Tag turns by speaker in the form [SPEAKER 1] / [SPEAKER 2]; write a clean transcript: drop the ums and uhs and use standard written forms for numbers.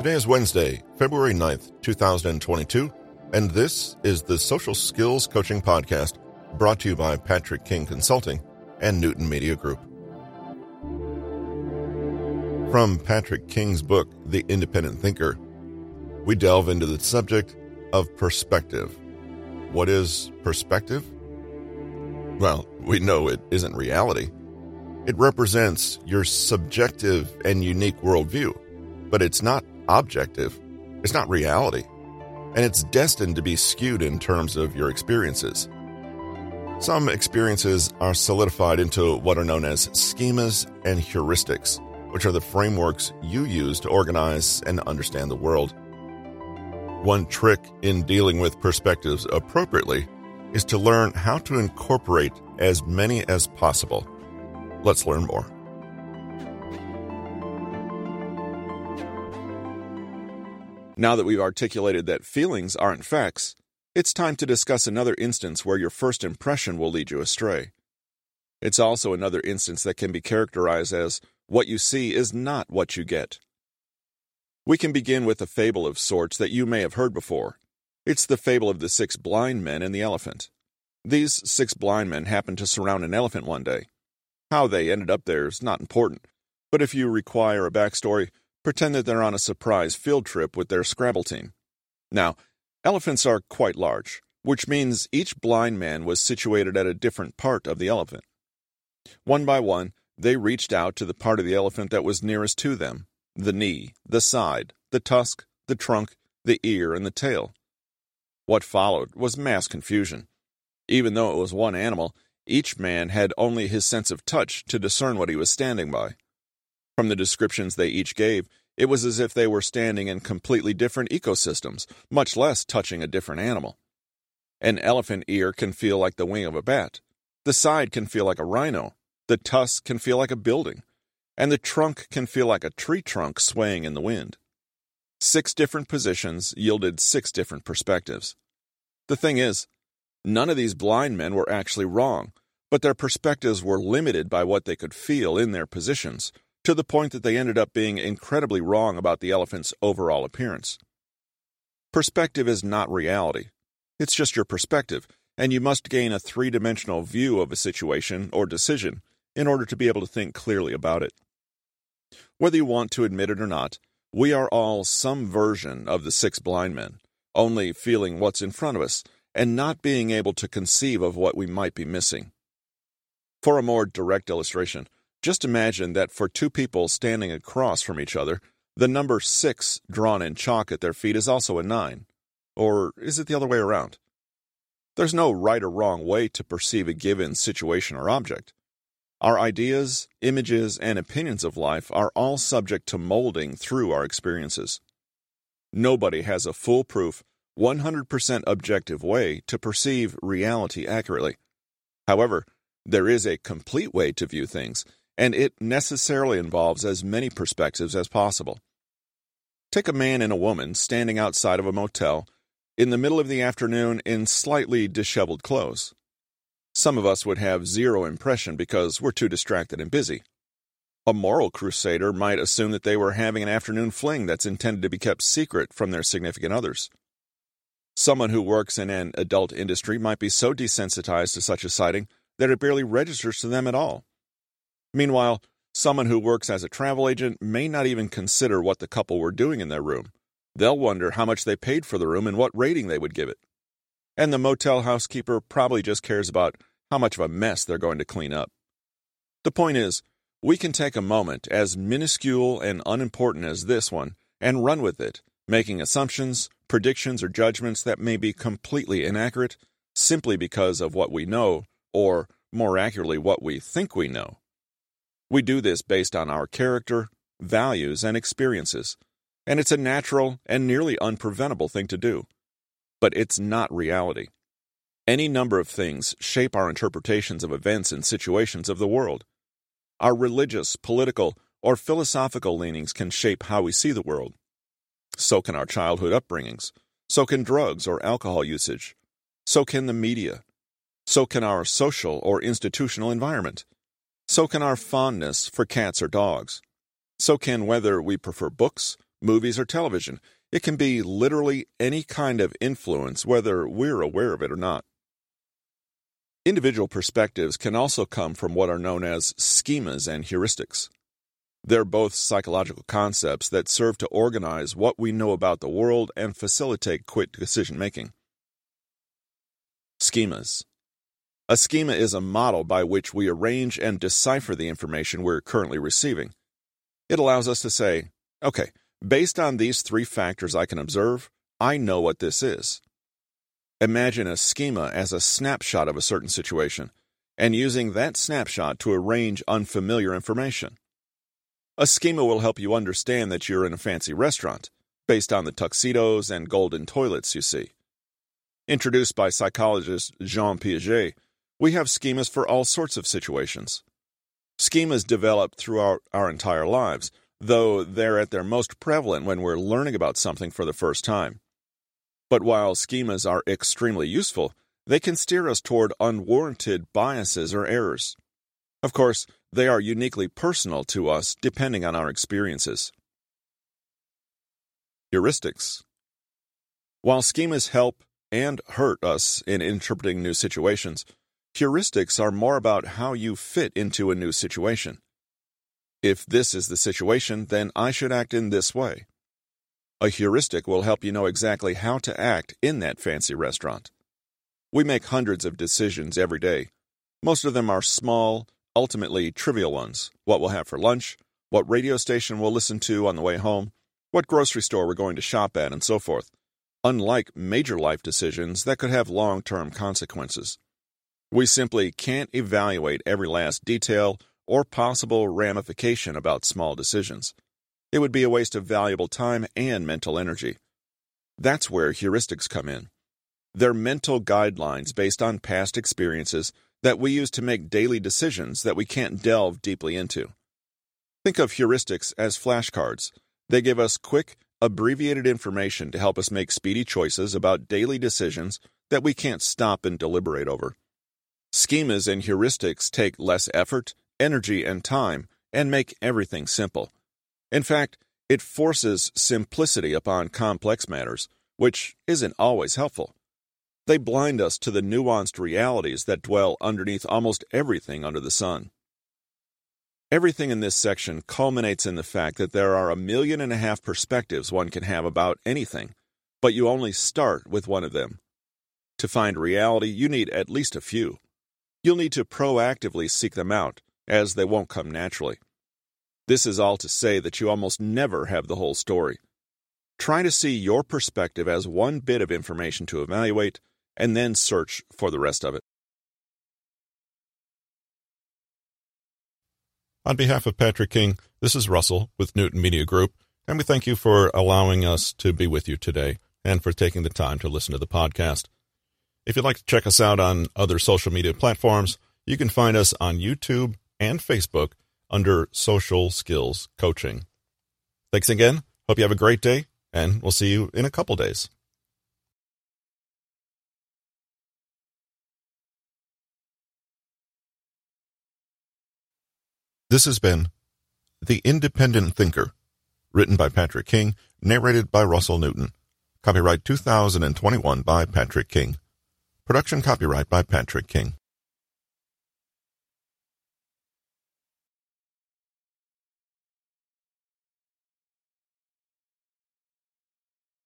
[SPEAKER 1] Today is Wednesday, February 9th, 2022, and this is the Social Skills Coaching Podcast, brought to you by Patrick King Consulting and Newton Media Group. From Patrick King's book, The Independent Thinker, we delve into the subject of perspective. What is perspective? Well, we know it isn't reality. It represents your subjective and unique worldview, but it's not objective. It's not reality. And it's destined to be skewed in terms of your experiences. Some experiences are solidified into what are known as schemas and heuristics, which are the frameworks you use to organize and understand the world. One trick in dealing with perspectives appropriately is to learn how to incorporate as many as possible. Let's learn more.
[SPEAKER 2] Now that we've articulated that feelings aren't facts, it's time to discuss another instance where your first impression will lead you astray. It's also another instance that can be characterized as what you see is not what you get. We can begin with a fable of sorts that you may have heard before. It's the fable of the 6 blind men and the elephant. These 6 blind men happened to surround an elephant one day. How they ended up there is not important, but if you require a backstory, pretend that they're on a surprise field trip with their Scrabble team. Now, elephants are quite large, which means each blind man was situated at a different part of the elephant. One by one, they reached out to the part of the elephant that was nearest to them: the knee, the side, the tusk, the trunk, the ear, and the tail. What followed was mass confusion. Even though it was one animal, each man had only his sense of touch to discern what he was standing by. From the descriptions they each gave, it was as if they were standing in completely different ecosystems, much less touching a different animal. An elephant ear can feel like the wing of a bat. The side can feel like a rhino. The tusk can feel like a building. And the trunk can feel like a tree trunk swaying in the wind. 6 different positions yielded 6 different perspectives. The thing is, none of these blind men were actually wrong, but their perspectives were limited by what they could feel in their positions, to the point that they ended up being incredibly wrong about the elephant's overall appearance. Perspective is not reality. It's just your perspective, and you must gain a 3-dimensional view of a situation or decision in order to be able to think clearly about it. Whether you want to admit it or not, we are all some version of the 6 blind men, only feeling what's in front of us and not being able to conceive of what we might be missing. For a more direct illustration, just imagine that for 2 people standing across from each other, the number 6 drawn in chalk at their feet is also a 9. Or is it the other way around? There's no right or wrong way to perceive a given situation or object. Our ideas, images, and opinions of life are all subject to molding through our experiences. Nobody has a foolproof, 100% objective way to perceive reality accurately. However, there is a complete way to view things, and it necessarily involves as many perspectives as possible. Take a man and a woman standing outside of a motel in the middle of the afternoon in slightly disheveled clothes. Some of us would have zero impression because we're too distracted and busy. A moral crusader might assume that they were having an afternoon fling that's intended to be kept secret from their significant others. Someone who works in an adult industry might be so desensitized to such a sighting that it barely registers to them at all. Meanwhile, someone who works as a travel agent may not even consider what the couple were doing in their room. They'll wonder how much they paid for the room and what rating they would give it. And the motel housekeeper probably just cares about how much of a mess they're going to clean up. The point is, we can take a moment as minuscule and unimportant as this one and run with it, making assumptions, predictions, or judgments that may be completely inaccurate simply because of what we know, or, more accurately, what we think we know. We do this based on our character, values, and experiences, and it's a natural and nearly unpreventable thing to do. But it's not reality. Any number of things shape our interpretations of events and situations of the world. Our religious, political, or philosophical leanings can shape how we see the world. So can our childhood upbringings. So can drugs or alcohol usage. So can the media. So can our social or institutional environment. So can our fondness for cats or dogs. So can whether we prefer books, movies, or television. It can be literally any kind of influence, whether we're aware of it or not. Individual perspectives can also come from what are known as schemas and heuristics. They're both psychological concepts that serve to organize what we know about the world and facilitate quick decision-making. Schemas. A schema is a model by which we arrange and decipher the information we're currently receiving. It allows us to say, okay, based on these 3 factors I can observe, I know what this is. Imagine a schema as a snapshot of a certain situation, and using that snapshot to arrange unfamiliar information. A schema will help you understand that you're in a fancy restaurant, based on the tuxedos and golden toilets you see. Introduced by psychologist Jean Piaget, we have schemas for all sorts of situations. Schemas develop throughout our entire lives, though they're at their most prevalent when we're learning about something for the first time. But while schemas are extremely useful, they can steer us toward unwarranted biases or errors. Of course, they are uniquely personal to us depending on our experiences. Heuristics. While schemas help and hurt us in interpreting new situations, heuristics are more about how you fit into a new situation. If this is the situation, then I should act in this way. A heuristic will help you know exactly how to act in that fancy restaurant. We make hundreds of decisions every day. Most of them are small, ultimately trivial ones. What we'll have for lunch, what radio station we'll listen to on the way home, what grocery store we're going to shop at, and so forth. Unlike major life decisions that could have long-term consequences. We simply can't evaluate every last detail or possible ramification about small decisions. It would be a waste of valuable time and mental energy. That's where heuristics come in. They're mental guidelines based on past experiences that we use to make daily decisions that we can't delve deeply into. Think of heuristics as flashcards. They give us quick, abbreviated information to help us make speedy choices about daily decisions that we can't stop and deliberate over. Schemas and heuristics take less effort, energy, and time, and make everything simple. In fact, it forces simplicity upon complex matters, which isn't always helpful. They blind us to the nuanced realities that dwell underneath almost everything under the sun. Everything in this section culminates in the fact that there are 1.5 million perspectives one can have about anything, but you only start with one of them. To find reality, you need at least a few. You'll need to proactively seek them out, as they won't come naturally. This is all to say that you almost never have the whole story. Try to see your perspective as one bit of information to evaluate, and then search for the rest of it.
[SPEAKER 1] On behalf of Patrick King, this is Russell with Newton Media Group, and we thank you for allowing us to be with you today and for taking the time to listen to the podcast. If you'd like to check us out on other social media platforms, you can find us on YouTube and Facebook under Social Skills Coaching. Thanks again. Hope you have a great day, and we'll see you in a couple days. This has been The Independent Thinker, written by Patrick King, narrated by Russell Newton. Copyright 2021 by Patrick King. Production copyright by Patrick King.